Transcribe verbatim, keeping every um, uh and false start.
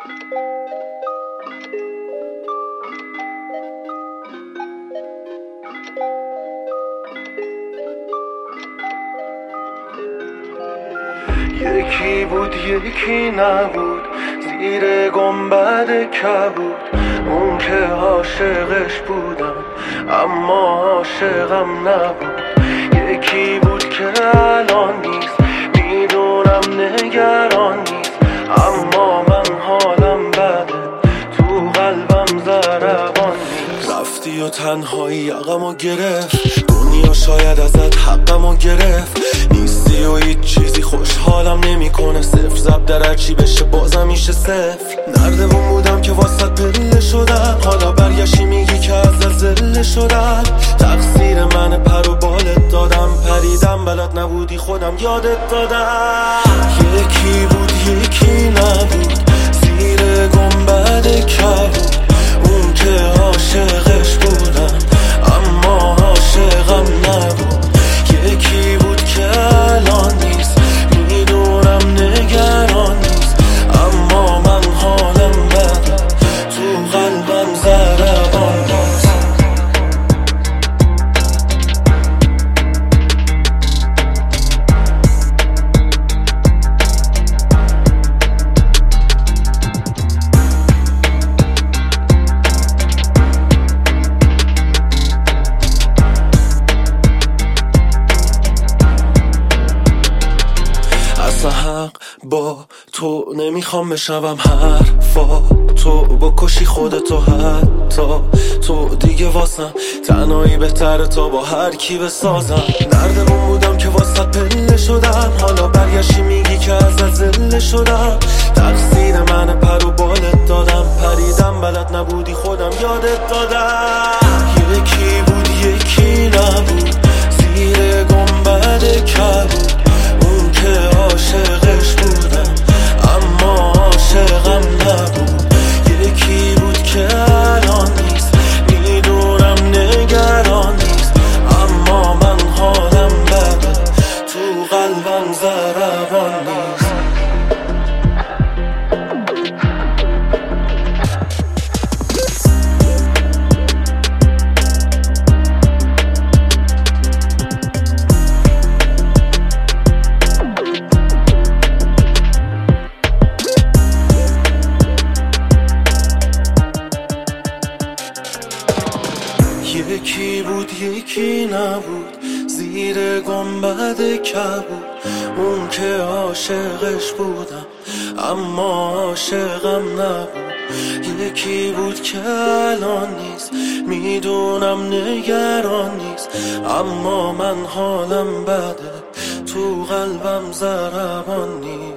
یکی بود یکی نبود، زیر گنبد کبود. اون که عاشقش بودم اما عاشقم نبود. یکی بود که الان نیست، میدونم نگران نیست، اما من حالم بده، تو قلبم ضربان نیست. رفتی و تنهایی یقمو گرفت، دنیا شاید ازت حقمو گرفت. نیستی و هیچ چیزی خوشحالم نمیکنه، صفر زب در هرچی بشه بازم میشه صفر. نردبون بودم که واسط پله شدم، حالا برگشتی میگی که ازت زله شدم. تقصیر من پر و بالت دادم، پریدم بلد نبودی خودم یادت دادم. یکی بود یکی نبود، زیر گنبد کبود. اون که عاشقش بودم اما عاشقم نبود. یکی بود که الان نیست، میدونم نگران نیست، اما من حالم بده، تو قلبم ضربان نیست. حق با تو نمیخوام بشنوم حرفا تو، بکشی خودتو حتی تو دیگه واسم تنهایی بهتره تا با هر کی بسازم. نردبون بودم که واسط پله شدم، حالا برگشتی میگی که ازت زله شدم. تقصیر من پر و بالت دادم، پریدم بلد نبودی خودم یادت دادم. یکی بود یکی نبود، زیر گنبد کبود. اون که عاشقش بودم اما عاشقم نبود. یکی بود که الان نیست، میدونم نگران نیست، اما من حالم بده، تو قلبم ضربان نیست. یکی بود یکی نبود، زیر گنبد کبود. اون که عاشقش بودم اما عاشقم نبود. یکی بود که الان نیست، میدونم نگران نیست، اما من حالم بده، تو قلبم ضربان نیست.